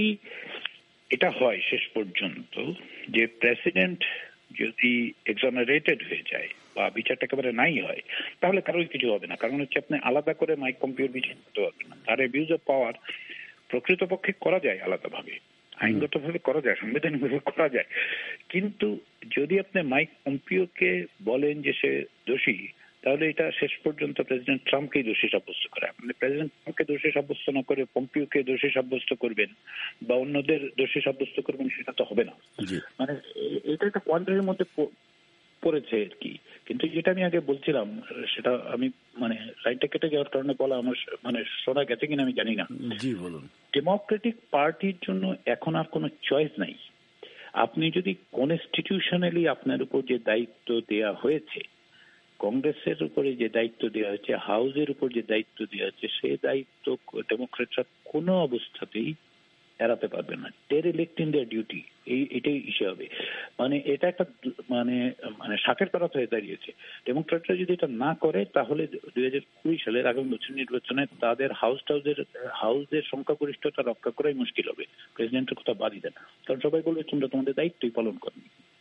এটা হয় শেষ পর্যন্ত যে প্রেসিডেন্ট যদি এক্সোনারেটেড হয়ে যায় বা বিচারটা একেবারে নাই হয়, তাহলে কারোই কিছু হবে না। কারণ হচ্ছে আপনি আলাদা করে মাইক পম্পিওর বিচার করতে পারবেন না। তার অ্যাবিউজ অফ পাওয়ার প্রকৃতপক্ষে করা যায় আলাদাভাবে, আইনগতভাবে করা যায়, সাংবিধানিকভাবে করা যায়। কিন্তু যদি আপনি মাইক পম্পিওকে বলেন যে সে দোষী, তাহলে এটা শেষ পর্যন্ত প্রেসিডেন্ট ট্রাম্পকেই দোষী সাব্যস্ত করে। আপনি প্রেসিডেন্ট ট্রাম্পকে দোষী সাব্যস্ত না করে পম্পিওকে দোষী সাব্যস্ত করবেন বা অন্যদের দোষী সাব্যস্ত করবেন, সেটা তো হবে না। মানে এটা একটা কোয়ান্টারির মধ্যে পড়েছে আর কি। কিন্তু যেটা আমি আগে বলছিলাম সেটা আমি মানে লাইনটা কেটে যাওয়ার কারণে বলা আমার মানে শোনা গেছে কিনা আমি জানি না। জি বলুন। ডেমোক্রেটিক পার্টির জন্য এখন আর কোনো চয়েস নাই। আপনি যদি কনস্টিটিউশনালি আপনার উপর যে দায়িত্ব দেয়া হয়েছে, কংগ্রেসের উপরে যে দায়িত্ব দেওয়া হয়েছে, হাউসের উপর যে দায়িত্ব দেওয়া হচ্ছে, সেই দায়িত্ব ডেমোক্রেটরা কোনো অবস্থাতেই এড়াতে পারবে না। ডেরিলেক্ট ইন দেয়ার ডিউটি, এই এটাই ইস্যু হবে। মানে এটা একটা মানে মানে শাকের পারাত হয়ে দাঁড়িয়েছে। ডেমোক্রেটরা যদি এটা না করে তাহলে দুই হাজার কুড়ি সালের আগামী বছর নির্বাচনে তাদের হাউস টাউসের হাউসের সংখ্যাগরিষ্ঠতা রক্ষা করাই মুশকিল হবে। প্রেসিডেন্টের কথা বাদই দেন, কারণ সবাই বলবে তোমরা তোমাদের দায়িত্বই পালন করো।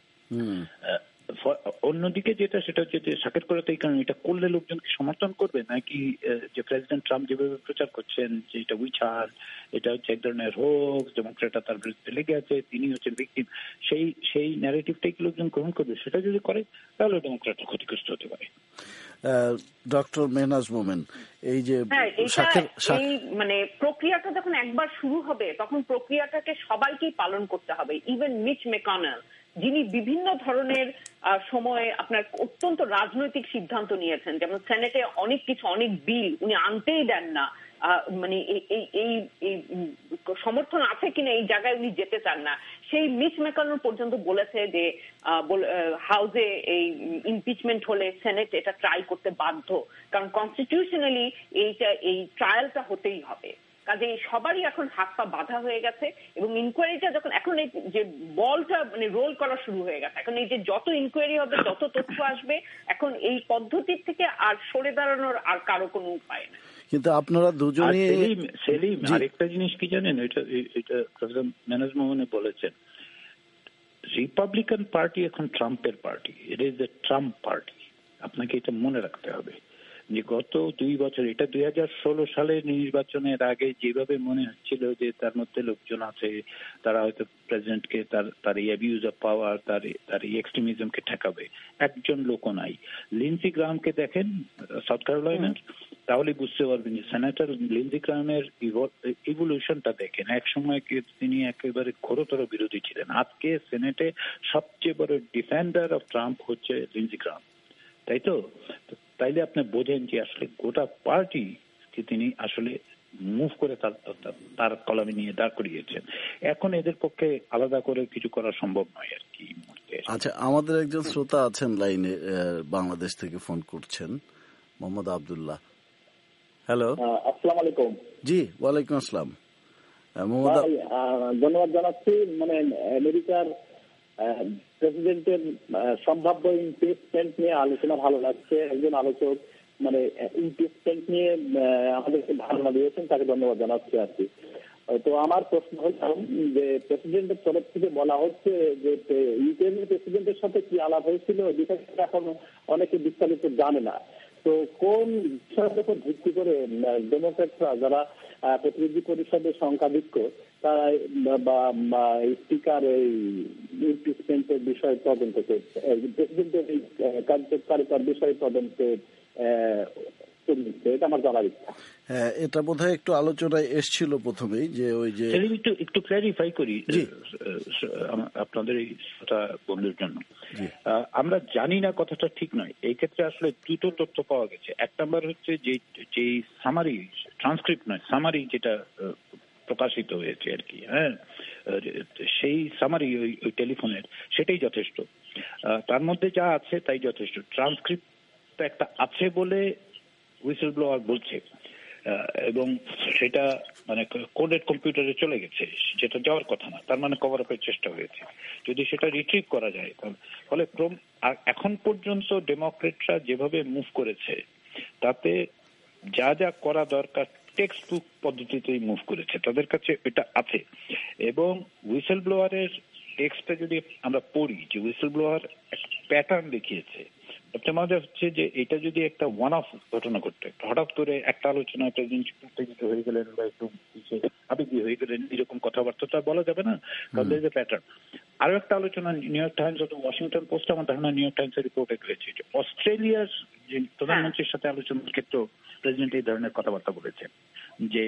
অন্যদিকে যেটা সেটা হচ্ছে যে শাকের করাতে এই কারণে এটা করলে লোকজনকে সমর্থন করবে নাকি যে প্রেসিডেন্ট ট্রাম্প যেভাবে প্রচার করছেন যে এটা উইচার, এটা হচ্ছে এক ধরনের হোক, ডেমোক্রেটরা তার বিরুদ্ধে লেগে আছে, তিনি হচ্ছেন ভিকটিম, সেই সেই ন্যারেটিভটাই কি লোকজন গ্রহণ করবে? সেটা যদি করে তাহলে ডেমোক্রেটরা ক্ষতিগ্রস্ত হতে পারে। ডক্টর মেহনাজ মোমেন, এই যে এই মানে প্রক্রিয়াটা যখন একবার শুরু হবে তখন প্রক্রিয়াটাকে সবাইকেই পালন করতে হবে। ইভেন মিচ ম্যাকনেল, যিনি বিভিন্ন ধরনের সময়ে আপনার অত্যন্ত রাজনৈতিক সিদ্ধান্ত নিয়েছেন, যেমন সেনেটে অনেক কিছু অনেক বিল উনি আনতেই দেন না, মানে এই এই সমর্থন আছে কিনা এই জায়গায় উনি যেতে চান না। সেই মিচ ম্যাকনেল পর্যন্ত বলেছে যে হাউসে এই ইমপিচমেন্ট হলে সেনেট এটা ট্রাই করতে বাধ্য, কারণ কনস্টিটিউশনালি এইটা এই ট্রায়ালটা হতেই হবে। কাজে সবারই এখন হাত পা বাঁধা হয়ে গেছে এবং ইনকোয়ারিটা যখন এখন এই যে বলটা মানে রোল করা শুরু হয়ে গেছে, এখন এই যে যত ইনকোয়ারি হবে যত তথ্য আসবে, এখন এই পদ্ধতির থেকে আর সরে দাঁড়ানোর আর কারো কোনো উপায় নেই। কিন্তু আপনারা দুজনেই সেলিম সেলিম আরেকটা জিনিস কি জানেন, এটা এটা প্রফেসর মেহনাজ মোমেনে বলেছেন, রিপাবলিকান পার্টি এখন ট্রাম্পের party, it is the Trump party. আপনাকে এটা মনে রাখতে হবে যে গত দুই বছর, এটা দুই হাজার ষোলো সালের নির্বাচনের আগে যেভাবে মনে হচ্ছিল যে তার মধ্যে লোকজন আছে, তারা হয়তো প্রেসিডেন্টকে তার তার এই অ্যাবিউজ অফ পাওয়ার, তার তার এই এক্সট্রিমিজমকে ঠেকাবে, একজন লোকও নাই। লিন্ডসি গ্রাহামকে দেখেন সাউথ ক্যারোলাইনার, তাহলে বুঝতে পারবেন যে সেনেটর লিন্ডসি গ্রাহামের ইভলিউশনটা দেখেন। এক সময় তিনি একেবারে ঘোরতর বিরোধী ছিলেন, আজকে সেনেটে সবচেয়ে বড় ডিফেন্ডার অফ ট্রাম্প হচ্ছে লিন্ডসি গ্রাহাম, তাই তো? তাইলে আপনি বোঝেন যে আসলে গোটা পার্টি কে তিনি আসলে মুভ করে তার তার কলামে নিয়ে দাঁড় করিয়েছেন। এখন এদের পক্ষে আলাদা করে কিছু করা সম্ভব নয় আর কি। আচ্ছা, আমাদের একজন শ্রোতা আছেন লাইনে, বাংলাদেশ থেকে ফোন করছেন, মোহাম্মদ আব্দুল্লাহ। হ্যালো, আসসালামু আলাইকুম। জি, ওয়ালাইকুম আসসালাম। মোহাম্মদ, ধন্যবাদ জানাচ্ছি। মানে আমেরিকার প্রেসিডেন্টের সম্ভাব্য ইমপিচমেন্ট নিয়ে আলোচনা ভালো লাগছে। একজন আলোচক মানে ইমপিচমেন্ট নিয়ে আমাদেরকে ধারণা দিয়েছেন, তাকে ধন্যবাদ জানাচ্ছি আর কি। তো আমার প্রশ্ন হচ্ছে যে প্রেসিডেন্টের তরফ থেকে বলা হচ্ছে যে ইউক্রেনের প্রেসিডেন্টের সাথে কি আলাপ হয়েছিল, বিষয়টা এখন অনেকে বিস্তারিত জানে না। তো কোন বিষয়ের উপর ভিত্তি করে ডেমোক্র্যাটরা, যারা প্রতিনিধি পরিষদের সংখ্যাধিক্য, তারা বা স্পিকার এই ইমপিচমেন্টের বিষয়ে তদন্ত করছে, প্রেসিডেন্টের এই কার্যকারিতার বিষয়ে তদন্তে এটা আমার জানার ইচ্ছা। হ্যাঁ, এটা বোধহয় একটু আলোচনায় এসেছিল প্রথমেই, যে ওই যে একটু একটু ক্ল্যারিফাই করি আপনাদের এই বন্ধুর জন্য। আমরা জানি না কথাটা ঠিক নয়, এই ক্ষেত্রে আসলে দুটো তথ্য পাওয়া গেছে। এক নাম্বার হচ্ছে যে যে সামারি, ট্রান্সক্রিপ্ট নয়, সামারি যেটা প্রকাশিত হয়েছে আর কি, হ্যাঁ, সেই সামারি ওই ওই টেলিফোনের, সেটাই যথেষ্ট। তার মধ্যে যা আছে তাই যথেষ্ট। ট্রান্সক্রিপ্ট একটা আছে বলে হুইসেল ব্লোয়ার বলছে, এবং সেটা মানে কোডেড কম্পিউটারে চলে গেছে, যেটা যাওয়ার কথা না, তার মানে কভার আপের চেষ্টা হয়েছে। যদি সেটা রিট্রিভ করা যায় ফলে এখন পর্যন্ত ডেমোক্রেটরা যেভাবে মুভ করেছে তাতে যা যা করা দরকার টেক্সট বুক পদ্ধতিতেই মুভ করেছে, তাদের কাছে এটা আছে। এবং হুইসেল ব্লোয়ারের টেক্সটটা যদি আমরা পড়ি, যে হুইসেল ব্লোয়ার একটা প্যাটার্ন দেখিয়েছে। সবচেয়ে মজা হচ্ছে যে এটা যদি একটা ওয়ান অফ ঘটনা ঘটতো, হঠাৎ করে একটা আলোচনায় প্রেসিডেন্ট উত্তেজিত হয়ে গেলেন বা একটু আবেগী হয়ে গেলেন, এরকম কথাবার্তা তো বলা যাবে না, কারণ দের যে প্যাটার্ন। আরো একটা আলোচনা নিউ ইয়র্ক টাইমস অথবা ওয়াশিংটন পোস্ট, আমার ধারণা নিউ ইয়র্ক টাইমস এর রিপোর্টে হয়েছে, যে অস্ট্রেলিয়ার যে প্রধানমন্ত্রীর সাথে আলোচনার ক্ষেত্রে প্রেসিডেন্ট এই ধরনের কথাবার্তা বলেছেন, যে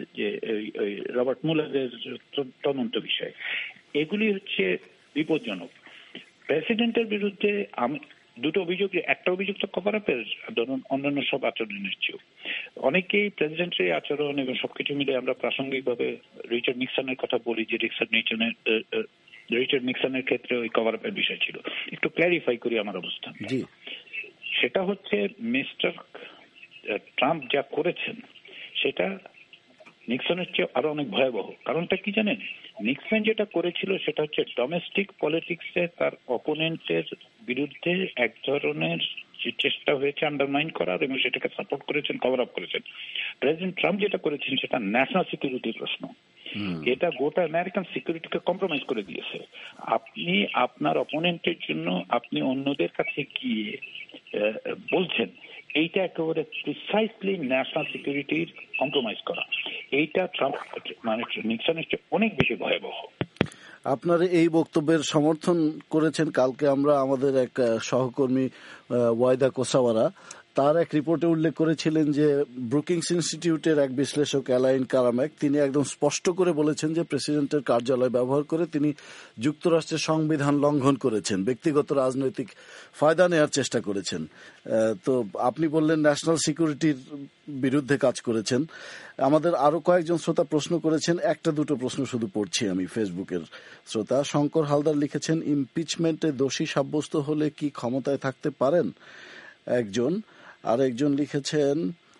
রবার্ট মুলারের তদন্ত বিষয়। এগুলি হচ্ছে বিপজ্জনক। প্রেসিডেন্টের বিরুদ্ধে আমি দুটো অভিযোগ, একটা অভিযোগ তো কভার আপের, ধরুন অন্যান্য সব আচরণের চেয়েও অনেকেই প্রেসিডেন্টের আচরণ এবং সবকিছু মিলে আমরা প্রাসঙ্গিকভাবে রিচার্ড নিক্সনের কথা বলি, যে রিচার্ড নিক্সনের রিচার্ড নিক্সনের ক্ষেত্রে ওই কভার আপের বিষয় ছিল। একটু ক্ল্যারিফাই করি আমার অবস্থান। সেটা হচ্ছে মিস্টার ট্রাম্প যা করেছেন সেটা নিক্সনের চেয়ে আরো অনেক ভয়াবহ। কারণটা কি জানেন? নিক্সন যেটা করেছিল সেটা হচ্ছে ডোমেস্টিক পলিটিক্সে তার অপোনেন্টের বিরুদ্ধে এক ধরনের যে চেষ্টা হয়েছে আন্ডারমাইন করার, এবং সেটাকে সাপোর্ট করেছেন, কভার আপ করেছেন। প্রেসিডেন্ট ট্রাম্প যেটা করেছেন সেটা ন্যাশনাল সিকিউরিটির প্রশ্ন, এটা গোটা আমেরিকান সিকিউরিটিকে কম্প্রোমাইজ করে দিয়েছে। আপনি আপনার অপোনেন্টের জন্য আপনি অন্যদের কাছে গিয়ে বলছেন, এইটা একেবারে প্রিসাইসলি ন্যাশনাল সিকিউরিটির কম্প্রোমাইজ করা। এইটা ট্রাম্প মানে নিক্সনের চেয়ে অনেক বেশি ভয়াবহ। আপনার এই বক্তব্যের সমর্থন করেছেন কালকে আমরা আমাদের এক সহকর্মী ওয়াইদা কোসাওয়ারা, তার এক রিপোর্টে উল্লেখ করেছিলেন যে ব্রুকিংস ইনস্টিটিউটের এক বিশ্লেষক অ্যালাইন কারামেক, তিনি একদম স্পষ্ট করে বলেছেন যে প্রেসিডেন্টের কার্যালয় ব্যবহার করে তিনি যুক্তরাষ্ট্রের সংবিধান লঙ্ঘন করেছেন, ব্যক্তিগত রাজনৈতিক ফায়দা নেওয়ার চেষ্টা করেছেন। তো আপনি বললেন ন্যাশনাল সিকিউরিটির বিরুদ্ধে কাজ করেছেন। আমাদের আরো কয়েকজন শ্রোতা প্রশ্ন করেছেন, একটা দুটো প্রশ্ন শুধু পড়ছি আমি। ফেসবুকের শ্রোতা শঙ্কর হালদার লিখেছেন, ইমপিচমেন্টে দোষী সাব্যস্ত হলে কি ক্ষমতায় থাকতে পারেন একজন। আর একজন লিখেছেন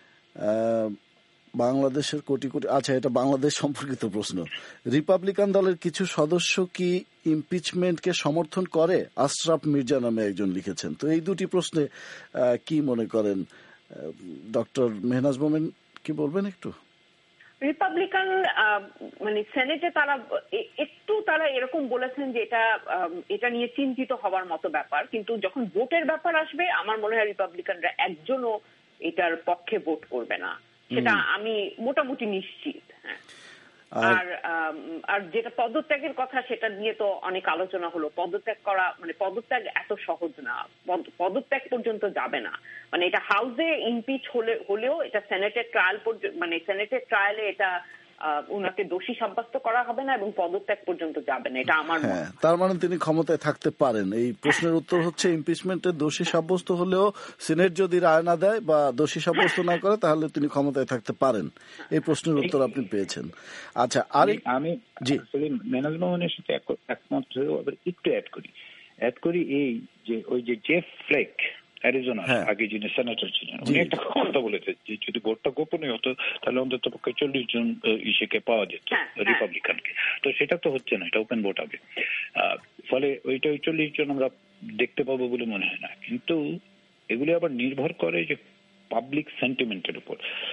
বাংলাদেশের কোটি কোটি, আচ্ছা এটা বাংলাদেশ সম্পর্কিত প্রশ্ন, রিপাবলিকান দলের কিছু সদস্য কি ইমপিচমেন্টকে সমর্থন করে, আশরাফ মির্জা নামে একজন লিখেছেন। তো এই দুটি প্রশ্নে কি মনে করেন ডক্টর মেহনাজ মোমেন, কি বলবেন একটু? রিপাবলিকান মানে সেনেটে তারা একটু তারা এরকম বলেছেন যে এটা এটা নিয়ে চিন্তিত হওয়ার মতো ব্যাপার, কিন্তু যখন ভোটের ব্যাপার আসবে আমার মনে হয় রিপাবলিকানরা একজনও এটার পক্ষে ভোট করবে না, সেটা আমি মোটামুটি নিশ্চিত। হ্যাঁ, আর আর যেটা পদত্যাগের কথা সেটা নিয়ে তো অনেক আলোচনা হলো। পদত্যাগ করা মানে পদত্যাগ এত সহজ না, পদত্যাগ পর্যন্ত যাবে না। মানে এটা হাউসে ইমপিচ হলে হলেও এটা সেনেটের ট্রায়াল মানে সেনেটের ট্রায়ালে এটা উনাকে দোষী সাব্যস্ত করা হবে না এবং পদত্যাগ পর্যন্ত যাবে না, এটা আমার মনে হয়। তার মানে তিনি ক্ষমতায় থাকতে পারেন। এই প্রশ্নের উত্তর হচ্ছে ইমপিচমেন্টের দোষী সাব্যস্ত হলেও সিনেট যদি রায় না দেয় বা দোষী সাব্যস্ত না করে তাহলে তিনি ক্ষমতায় থাকতে পারেন। এই প্রশ্নের উত্তর আপনি পেয়েছেন। আচ্ছা, আর আমি জি মেনাজ মোহনের সাথে একমত হয়ে আবার একটু অ্যাড করি অ্যাড করি এই যে ওই যে জেফ ফ্লেক অ্যারিজোনা আগে যিনি সেনেটর ছিলেন, উনি একটা কথা বলেছে যে যদি ভোটটা গোপনে হতো তাহলে অন্তত পক্ষে চল্লিশ জন ইসেকে পাওয়া যেত রিপাবলিকানকে। তো সেটা তো হচ্ছে না, এটা ওপেন ভোট হবে, ফলে ওইটা ওই চল্লিশ জন আমরা দেখতে পাবো বলে মনে হয় না। কিন্তু এগুলি আবার নির্ভর করে যে পাবলিক সেন্টিমেন্টের উপর।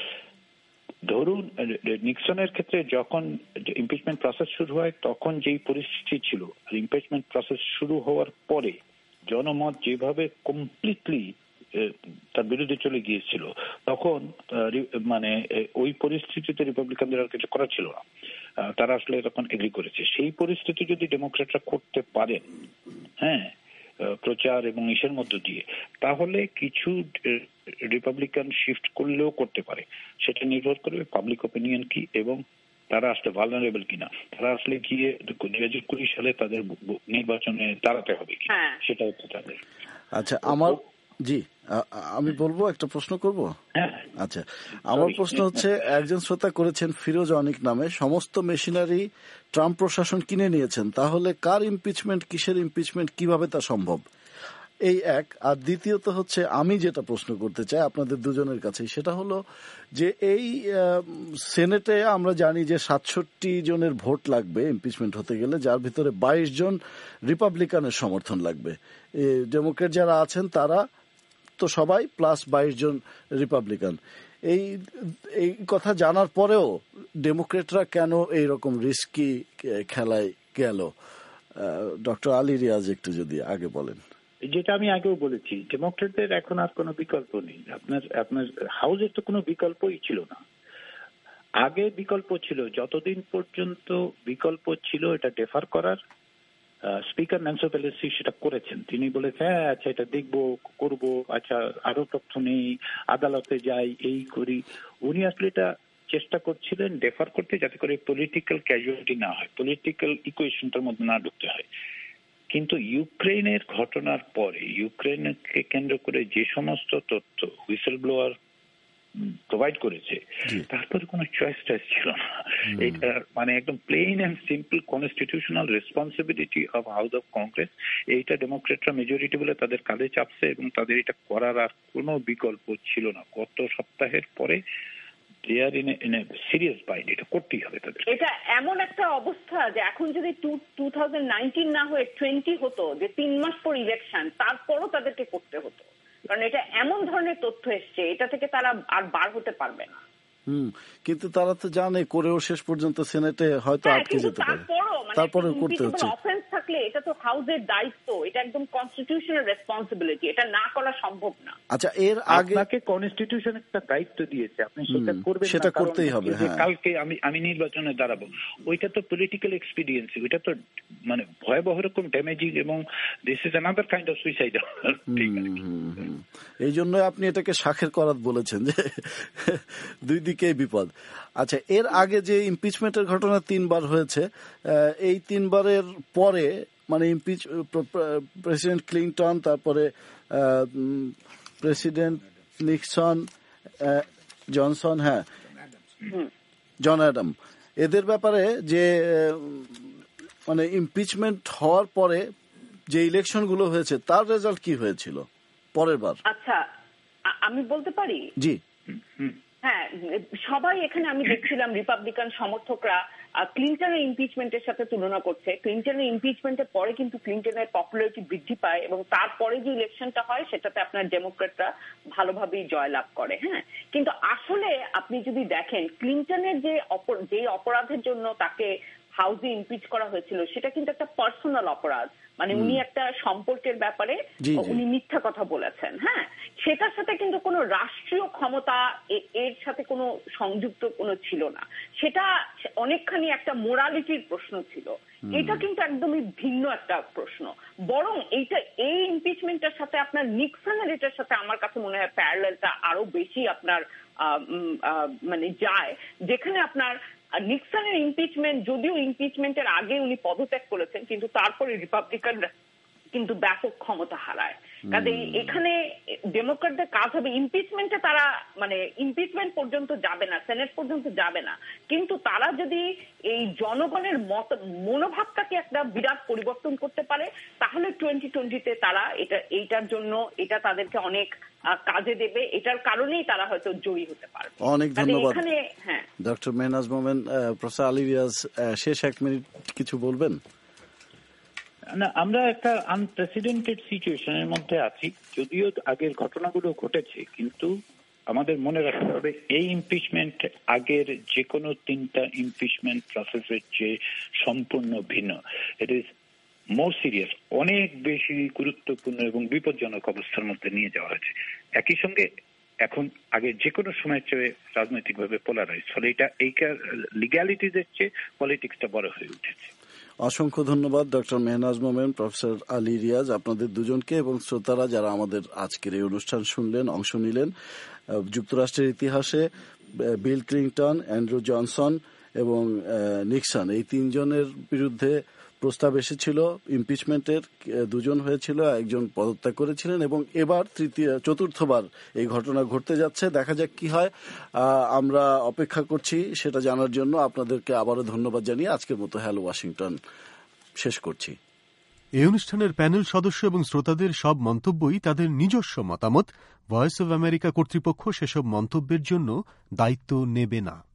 ধরুন নিক্সনের ক্ষেত্রে যখন ইমপিচমেন্ট প্রসেস শুরু হয় তখন যেই পরিস্থিতি ছিল, ইমপিচমেন্ট প্রসেস শুরু হওয়ার পরে জনমত যেভাবে কমপ্লিটলি তার বিরুদ্ধে চলে গিয়েছিল, তখন মানে ওই পরিস্থিতিতে রিপাবলিকানদের আর কিছু করা ছিল না, তারা আসলে তখন এগ্রি করেছে। সেই পরিস্থিতি যদি ডেমোক্রেটরা করতে পারেন, হ্যাঁ, প্রচার এবং ইসের মধ্য দিয়ে, তাহলে কিছু রিপাবলিকান শিফট করলেও করতে পারে। সেটা নির্ভর করবে পাবলিক ওপিনিয়ন কি এবং তারা আসলে ভালনারেবল কিনা, তারা আসলে গিয়ে দুই হাজার কুড়ি সালে তাদের নির্বাচনে দাঁড়াতে হবে কি, সেটা হচ্ছে তাদের। আচ্ছা, আমার জি আমি বলবো একটা প্রশ্ন করব। আচ্ছা, আমার প্রশ্ন হচ্ছে, একজন শ্রোতা করেছেন ফিরোজ অনিক নামে, সমস্ত মেশিনারি ট্রাম্প প্রশাসন কিনে নিয়েছেন, তাহলে কার ইমপিচমেন্ট, কিসের ইমপিচমেন্ট, কিভাবে তা সম্ভব? এই এক। আর দ্বিতীয়ত হচ্ছে আমি যেটা প্রশ্ন করতে চাই আপনাদের দুজনের কাছে, সেটা হলো যে এই সেনেটে আমরা জানি যে সাতষট্টি জনের ভোট লাগবে ইমপিচমেন্ট হতে গেলে, যার ভিতরে বাইশ জন রিপাবলিকানের সমর্থন লাগবে। ডেমোক্রেট যারা আছেন তারা তো সবাই প্লাস বাইশ জন রিপাবলিকান। এই এই কথা জানার পরেও ডেমোক্রেটরা কেন এইরকম রিস্কি খেলায় গেল? ডক্টর আলী রিয়াজ একটু যদি আগে বলেন। যেটা আমি আগেও বলেছি, ডেমোক্রেটদের এখন আর কোনো বিকল্প নেই। আপনার আপনার হাউসের তো কোনো বিকল্পই ছিল না। আগে বিকল্প ছিল, যতদিন পর্যন্ত বিকল্প ছিল এটা ডেফার করার, স্পিকার ন্যান্সি পেলোসি সেটা করেছেন। তিনি বলেছেন হ্যাঁ আচ্ছা এটা দেখবো করবো, আচ্ছা আরো তথ্য নেই, আদালতে যাই, এই করি। উনি আসলে এটা চেষ্টা করছিলেন ডেফার করতে, যাতে করে পলিটিক্যাল ক্যাজুয়ালিটি না হয়, পলিটিক্যাল ইকুয়েশনটার মধ্যে না ঢুকতে হয়। কিন্তু ইউক্রেনের ঘটনার পরে ইউক্রেনকে কেন্দ্র করে যে সমস্ত তথ্য হুইসেল ব্লোয়ার প্রোভাইড করেছে, তারপরে কোনো চয়েস টয়েস ছিল না। এটা মানে একদম plain and simple constitutional responsibility of house of Congress, এইটা ডেমোক্রেটরা মেজরিটি বলে তাদের কাঁধে চাপছে এবং তাদের এটা করার আর কোনো বিকল্প ছিল না। গত সপ্তাহের পরে সিরিয়াস বাইট, এটা করতেই হবে তাদের। এটা এমন একটা অবস্থা যে এখন যদি টু থাউজেন্ড নাইনটিন না হয়ে টোয়েন্টি হতো, যে তিন মাস পর ইলেকশন, তারপরও তাদেরকে করতে হতো, কারণ এটা এমন ধরনের তথ্য এসছে, এটা থেকে তারা আর বার হতে পারবে না। হুম, কিন্তু তারা তো জানে করেও শেষ পর্যন্ত সেনেটে হয়তো আটকে যেতে পারে, তারপরে করতে হচ্ছে। অফেন্স থাকলে এটা তো হাউসের দায়িত্ব, এটা একদম কনস্টিটিউশনাল রেসপন্সিবিলিটি, এটা না করা সম্ভব না। আচ্ছা, এর আগে আপনাকে কনস্টিটিউশন একটা দায়িত্ব দিয়েছে, আপনি সেটা করবেন, সেটা করতেই হবে। হ্যাঁ, কালকে আমি আমি নির্বাচনে দাঁড়াবো, ওইটা তো পলিটিক্যাল এক্সপিডিয়েন্সি, ওইটা তো মানে ভয়াবহ রকম ড্যামেজিং এবং this is another kind of suicide. এই জন্য আপনি এটাকে শাখের করাত বলেছেন যে দুই দিকেই বিপদ। আচ্ছা, এর আগে যে ইমপিচমেন্টের ঘটনা তিনবার হয়েছে, এই তিনবারের পরে মানে ইমপিচ প্রেসিডেন্ট ক্লিনটন, তারপরে প্রেসিডেন্ট নিক্সন, জনসন, হ্যাঁ জন অ্যাডাম, এদের ব্যাপারে যে মানে ইমপিচমেন্ট হওয়ার পরে যে ইলেকশন গুলো হয়েছে তার রেজাল্ট কি হয়েছিল পরের বার? আচ্ছা, আমি বলতে পারি? জি। হ্যাঁ, সবাই এখানে আমি দেখছিলাম রিপাবলিকান সমর্থকরা ক্লিনটনের ইমপিচমেন্টের সাথে তুলনা করছে। ক্লিনটনের ইমপিচমেন্টের পরে কিন্তু ক্লিনটনের পপুলারিটি বৃদ্ধি পায় এবং তারপরে যে ইলেকশনটা হয় সেটাতে আপনার ডেমোক্রেটরা ভালোভাবেই জয়লাভ করে। হ্যাঁ, কিন্তু আসলে আপনি যদি দেখেন ক্লিনটনের যে যে অপরাধের জন্য তাকে হাউসে ইমপিচ করা হয়েছিল সেটা কিন্তু একটা পার্সোনাল অপরাধ, মানে উনি একটা সম্পর্কের ব্যাপারে উনি মিথ্যা কথা বলেছেন। হ্যাঁ, সেটার সাথে কিন্তু কোনো রাষ্ট্রীয় ক্ষমতা এর সাথে কোনো সংযুক্ত কোনো ছিল না, সেটা অনেকখানি একটা মোরালিটির প্রশ্ন ছিল। এটা কিন্তু একদমই ভিন্ন একটা প্রশ্ন। বরং এইটা এই ইমপিচমেন্টের সাথে আপনার নিক্সনের এটার সাথে আমার কাছে মনে হয় প্যারালেলটা আরো বেশি আপনার মানে যায়, যেখানে আপনার নিক্সনের ইমপিচমেন্ট, যদিও ইমপিচমেন্টের আগে উনি পদত্যাগ করেছেন, কিন্তু তারপরে রিপাবলিকানরা কিন্তু ব্যাপক ক্ষমতা হারায়। কাজে এখানে ডেমোক্রেটদের কাজ হবে ইমপিচমেন্টে তারা মানে ইমপিচমেন্ট পর্যন্ত যাবে না, সেনেট পর্যন্ত যাবে না, কিন্তু তারা যদি এই জনগণের মত মনোভাবটাকে একটা বিরাট পরিবর্তন করতে পারে তাহলে টোয়েন্টি টোয়েন্টিতে তারা এটা এইটার জন্য এটা তাদেরকে অনেক কাজে দেবে, এটার কারণেই তারা হয়তো জয়ী হতে পারবে। অনেক ধন্যবাদ হ্যাঁ, ডক্টর মেহনাজ মোমেন। প্রফেসর আলী রিয়াজ, শেষ এক মিনিট কিছু বলবেন? না, আমরা একটা আনপ্রেসিডেন্টেড সিচুয়েশনের মধ্যে আছি। যদিও আগের ঘটনাগুলো ঘটেছে, কিন্তু আমাদের মনে রাখতে হবে এই ইমপিচমেন্ট আগের যে কোনো তিনটা ইমপিচমেন্ট প্রসেসের চেয়ে সম্পূর্ণ ভিন্ন। ইট ইজ মোর সিরিয়াস, অনেক বেশি গুরুত্বপূর্ণ এবং বিপজ্জনক অবস্থার মধ্যে নিয়ে যাওয়া হয়েছে। একই সঙ্গে এখন আগে যে কোনো সময়ের চেয়ে রাজনৈতিকভাবে পোলারাইজ, ফলে এটা এইটার লিগ্যালিটিজের চেয়ে পলিটিক্সটা বড় হয়ে উঠেছে। অসংখ্য ধন্যবাদ ডক্টর মেহনাজ মোমেন, প্রফেসর আলী রিয়াজ, আপনাদের দুজনকে এবং শ্রোতারা যারা আমাদের আজকের এই অনুষ্ঠান শুনলেন, অংশ নিলেন। যুক্তরাষ্ট্রের ইতিহাসে বিল ক্লিনটন, অ্যান্ড্রু জনসন এবং নিক্সন এই তিনজনের বিরুদ্ধে প্রস্তাব এসেছিল ইমপিচমেন্টের, দুজন হয়েছিল, একজন পদত্যাগ করেছিলেন এবং এবার তৃতীয় চতুর্থবার এই ঘটনা ঘটতে যাচ্ছে। দেখা যাক কি হয়, আমরা অপেক্ষা করছি সেটা জানার জন্য। আপনাদেরকে আবারও ধন্যবাদ জানিয়ে আজকের মতো হ্যালো ওয়াশিংটন শেষ করছি। এই অনুষ্ঠানের প্যানেল সদস্য এবং শ্রোতাদের সব মন্তব্যই তাদের নিজস্ব মতামত। ভয়েস অব আমেরিকা কর্তৃপক্ষ সেসব মন্তব্যের জন্য দায়িত্ব নেবে না।